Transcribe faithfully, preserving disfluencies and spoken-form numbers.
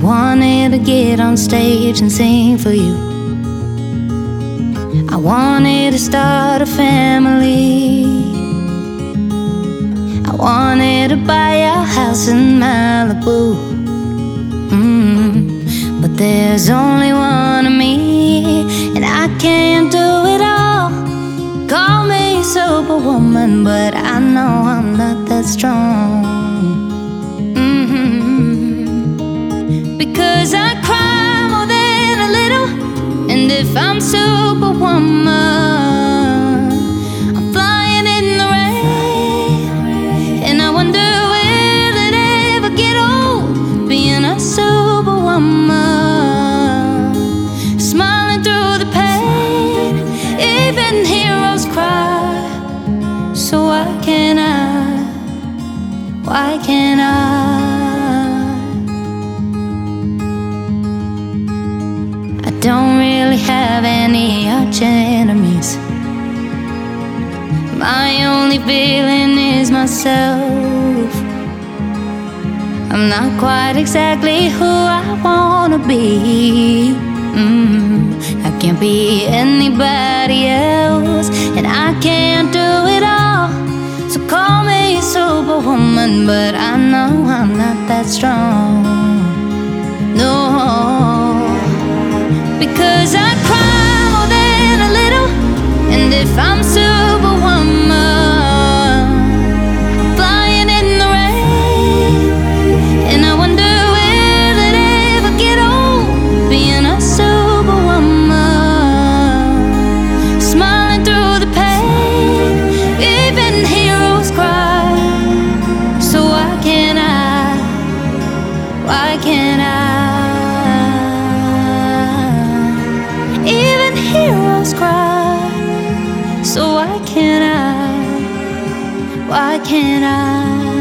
wanted to get on stage and sing for you. I wanted to start a family. I wanted to buy a house in Malibu. mm, But there's only one of me, and I can't do it all. Call me superwoman, but I know I'm not that strong. Because I cry more than a little, and if I'm superwoman, I'm flying in the rain. And I wonder, will it ever get old being a superwoman, smiling through the pain? Even heroes cry, so why can't I? Why can't I? I don't really have any arch enemies. My only feeling is myself. I'm not quite exactly who I wanna be. mm, I can't be anybody else, and I can't do it all. So call me superwoman, but I know I'm not that strong. No, because I cry more than a little, and if I'm superwoman, I'm flying in the rain. And I wonder, will it ever get old being a superwoman, smiling through the pain? Even heroes cry, so why can't I? Why can't I? Even heroes cry, so why can't I? Why can't I?